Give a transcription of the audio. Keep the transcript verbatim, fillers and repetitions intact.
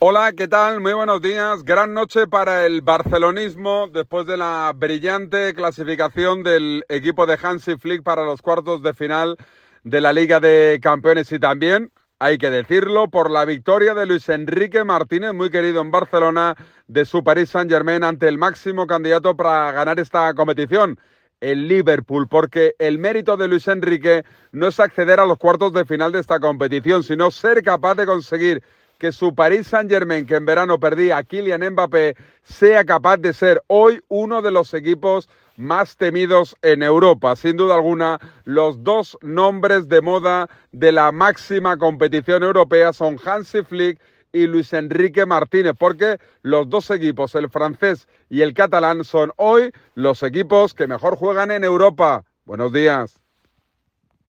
Hola, ¿qué tal? Muy buenos días. Gran noche para el barcelonismo después de la brillante clasificación del equipo de Hansi Flick para los cuartos de final de la Liga de Campeones y también, hay que decirlo, por la victoria de Luis Enrique Martínez, muy querido en Barcelona, de su Paris Saint-Germain ante el máximo candidato para ganar esta competición, el Liverpool, porque el mérito de Luis Enrique no es acceder a los cuartos de final de esta competición, sino ser capaz de conseguir que su Paris Saint-Germain, que en verano perdía a Kylian Mbappé, sea capaz de ser hoy uno de los equipos más temidos en Europa. Sin duda alguna, los dos nombres de moda de la máxima competición europea son Hansi Flick y Luis Enrique Martínez, porque los dos equipos, el francés y el catalán, son hoy los equipos que mejor juegan en Europa. Buenos días.